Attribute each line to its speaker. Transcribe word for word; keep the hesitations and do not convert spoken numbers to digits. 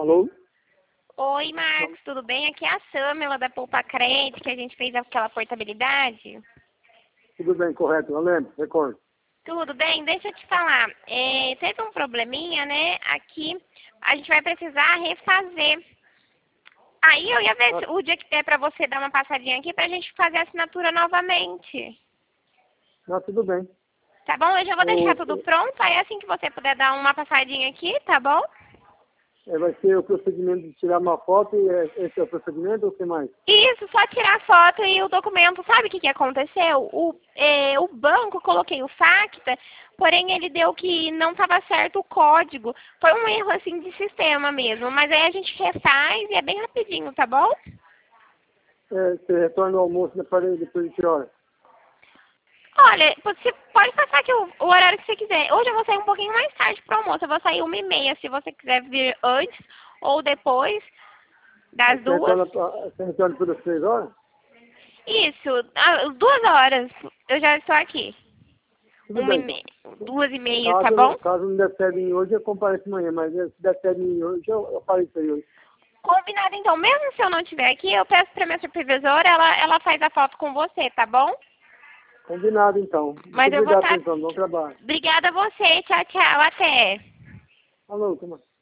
Speaker 1: Alô?
Speaker 2: Oi, Marcos, tudo bem? Aqui é a Samela da Poupa Crédito, que a gente fez aquela portabilidade.
Speaker 1: Tudo bem, correto, eu lembro, recordo.
Speaker 2: Tudo bem? Deixa eu te falar. É, teve um probleminha, né? Aqui a gente vai precisar refazer. Aí eu ia ver
Speaker 1: Ah,
Speaker 2: se- o dia que der pra você dar uma passadinha aqui pra gente fazer a assinatura novamente.
Speaker 1: não, tudo bem.
Speaker 2: Tá bom? Eu já vou deixar
Speaker 1: O,
Speaker 2: tudo pronto, aí assim que você puder dar uma passadinha aqui, tá bom?
Speaker 1: é, vai ser o procedimento de tirar uma foto e é, esse é o procedimento ou o que mais?
Speaker 2: Isso, só tirar a foto e o documento. Sabe o que, que aconteceu? O, é, o banco, coloquei o FACTA, porém ele deu que não estava certo o código. Foi um erro assim de sistema mesmo, mas aí a gente refaz e é bem rapidinho, tá bom?
Speaker 1: É, você retorna ao almoço depois, depois de que hora?
Speaker 2: Olha, você pode passar aqui o, o horário que você quiser. Hoje eu vou sair um pouquinho mais tarde pro almoço. Eu vou sair uma e meia, se você quiser vir antes ou depois
Speaker 1: Aí
Speaker 2: das
Speaker 1: Você
Speaker 2: duas.
Speaker 1: retorna, pra- você retorna por as três horas?
Speaker 2: Isso, ah, duas horas eu já estou aqui.
Speaker 1: Tudo
Speaker 2: Uma e
Speaker 1: bem.
Speaker 2: meia, duas e meia, tá
Speaker 1: Caso,
Speaker 2: bom?
Speaker 1: não- caso não der certo em hoje, eu compareço amanhã, mas se der certo em hoje, eu, eu apareço aí hoje.
Speaker 2: Combinado então. Mesmo se eu não estiver aqui, eu peço pra minha supervisora, ela, ela faz a foto com você, tá bom?
Speaker 1: Combinado, então. Muito
Speaker 2: Mas eu vou
Speaker 1: obrigado,
Speaker 2: estar...
Speaker 1: pessoal. Bom trabalho.
Speaker 2: Obrigada a você. Tchau, tchau. Até.
Speaker 1: Alô, como é?